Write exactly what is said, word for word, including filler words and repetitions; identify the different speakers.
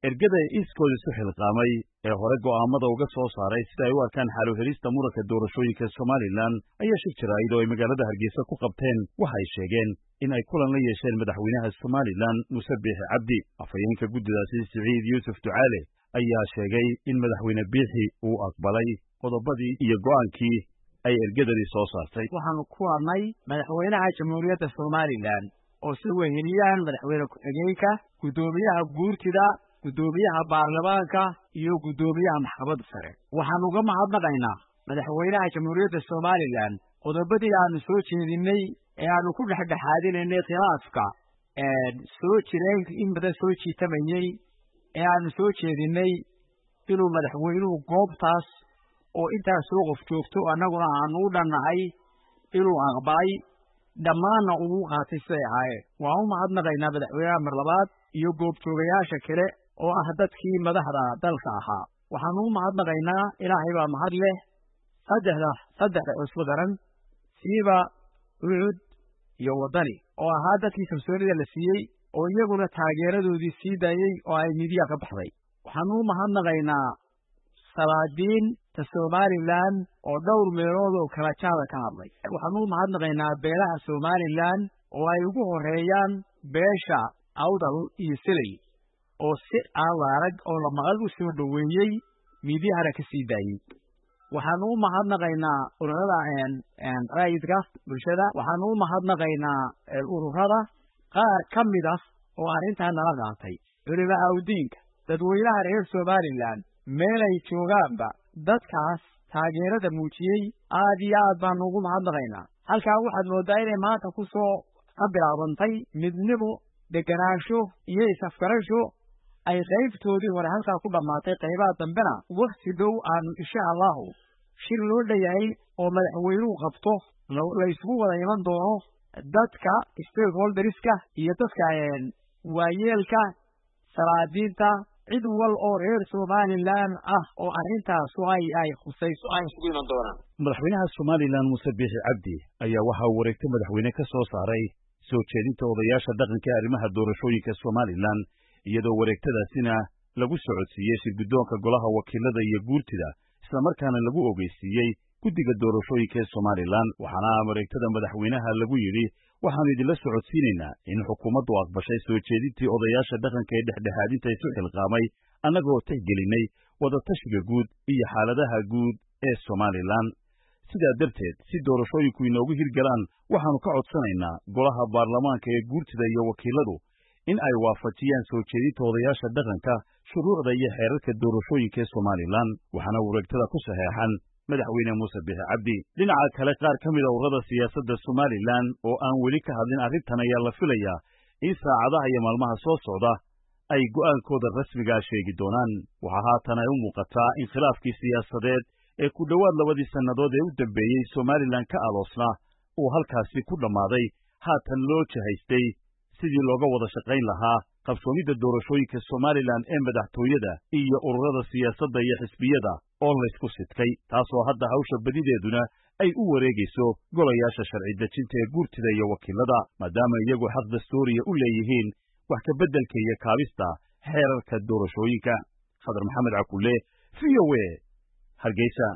Speaker 1: ergada iskooda isu xilqaamay ee hore go'aamada uga soo saaray sida ay u arkaan xalu helista muranka doorashooyinka Somaliland ayaa shir jaraa'id oo ay magaalada Hargeysa ku qabteen waxay sheegeen in ay kulan la yeesheen madaxweynaha Somaliland Muuse Biixi Cabdi. afhayeenka guddidaasi Siciid Yuusuf Ducaale ayaa sheegay in madaxweyne Biixi uu aqbalay qodobadii iyo go'aankii ay ergadani soo saartay.
Speaker 2: waxaanu ku arnay madaxweynaha Jamhuuriyadda Somaliland oo si weyniyaan madaxweyne ku-xigeenka, gudoomiyaha guurtida, gudoomiyaha baarlamaanka iyo gudoomiyaha maxkamadda sare. waxaan uga mahadnaqaynaa madaxweynaha Jamhuuriyadda Somaliland qodobadii aanu soo jeedinay ee aanu ku dhexdhexaadinaynay khilaafka ee soo jireen in badan soo jiitamayay ee aanu soo jeedinay inuu madaxweynuhu goobtaas oo intaas soo qof joogto annaguna aanu u dhannahay inuu aqbalay dhammaanna ugu qaatay siday ahaayeen. waan u mahadnaqaynaa madaxweynaha mar labaad iyo goobjoogayaasha kale oo ah dadkii madaxda dalka ahaa. waxaanu u mahadnaqaynaa ilaahay baa mahad leh saddexda saddexda cusbo daran siiba Ucud iyo Wadani oo ahaa dadkii kalsoonida la siiyey oo iyaguna taageeradoodii sii daayey oo ay midiya ka baxday. waxaanu u mahadnaqaynaa salaadiin ta Somaliland oo dhowr meelood oo kala jaada ka hadlay. waxaanu u mahadnaqaynaa beelaha Somaliland oo ay ugu horeeyaan beesha Awdal iyo Silay oo si aan la arag oo la maqal u soo dhaweeyey midiyahana ka sii daayey. waxaanu u mahadnaqaynaa ururada een raayidka bulshada. waxaanu u mahadnaqaynaa ururada qaar ka mid ah oo arrintan nala qaatay, culimada awdiinka, dadweynaha reer Somaliland meel ay joogaanba dadkaas taageerada muujiyey aad iyo aad baanu ugu mahadnaqaynaa. halkaa waxaad moodaa inay maanta ku soo bilaabantay midnimo, deganaansho iyo isafgarasho ay qaybtoodii hore halkaa ku dhammaatay. qaybaha dambena waqti dhow aanu insha allahu shir loo dhayahay oo madaxweynuhu qabto la isugu wada iman doono dadka stakeholderska iyo dadka waayeelka, salaadiinta, cid wal oo reer Somaliland ah oo arrintaas ay ay khusayso ay isugu iman doonaan.
Speaker 1: madaxweynaha Somaliland Muuse Biixi Cabdi ayaa waxa uu wareegtay madaxweyne ka soo saaray soo jeedinta odayaasha dhaqanka ee arrimaha doorashooyinka Somaliland iyadoo wareegtadaasina lagu socodsiiyey shirguddoonka golaha wakiilada iyo guurtida isla markaana lagu ogeysiiyey guddiga doorashooyinka ee Somaliland. waxaana wareegtada madaxweynaha lagu yidhi waxaanu idinla socodsiinaynaa in xukuumaddu aqbashay soo jeedintii odayaasha dhaqanka ee dhexdhexaadinta isu xilqaamay annagoo tixgelinay wadatashiga guud iyo xaaladaha guud ee Somaliland. sidaa darteed si doorashooyinku inoogu hirgalaan waxaanu ka codsanaynaa golaha baarlamaanka ee guurtida iyo wakiiladu in ay waafajiyaan soo jeedinta odayaasha dhaqanka shuruucda iyo xeerarka doorashooyinka ee Somaliland. waxaana wareegtada ku saxeexan madaxweyne Muuse Biixi Cabdi. dhinaca kale qaar ka mid a ururada siyaasadda Somaliland oo aan weli ka hadlin arrintan ayaa la filayaa in saacadaha iyo maalmaha soo socda ay go'aankooda rasmigaa sheegi doonaan. waxaa haatan ay u muuqataa in khilaafkii siyaasadeed ee ku dhowaad labadii sannadood ee u dambeeyey Somaliland ka aloosnaa uu halkaasi ku dhammaaday, haatan loo jahaystay sidii looga wada shaqayn lahaa qabsoomidda doorashooyinka Somaliland ee madaxtooyada iyo ururada siyaasadda iyo xisbiyada oo laysku sidkay, taasoo hadda hawsha badideeduna ay u wareegayso golayaasha sharci dejinta ee guurtida iyo wakiilada maadaama iyagu xaq dastuuriya u leeyihiin wax ka beddelka iyo kaabista xeerarka doorashooyinka. Khadar Maxamed Cakulle, V O A, Hargeysa.